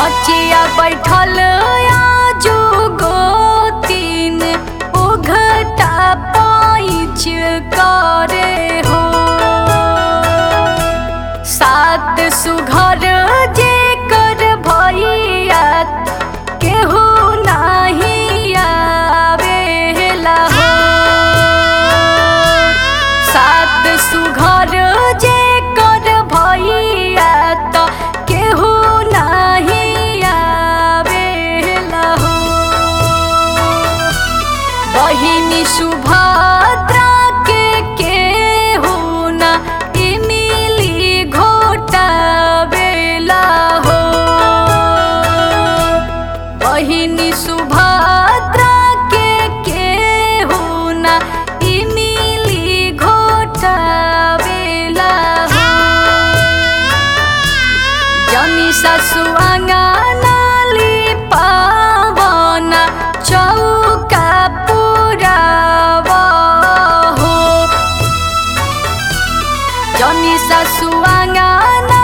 बचिया बैठल आजू गोतीन उघटा पाइच करे हो। सात सुघर जे कर भैया केहू नाही आवेला हो। सात सुघर जे कर भैया त केहू नाही आवेला हो। बहिनी सुभद्रा के केहू ना इमली घोटावेला हो। बहिनी सुभद्रा के केहू ना इमली घोटावेला हो। जनी सासु आंगना लिपावना चौका पुरावा हो। जनी सासु आंगना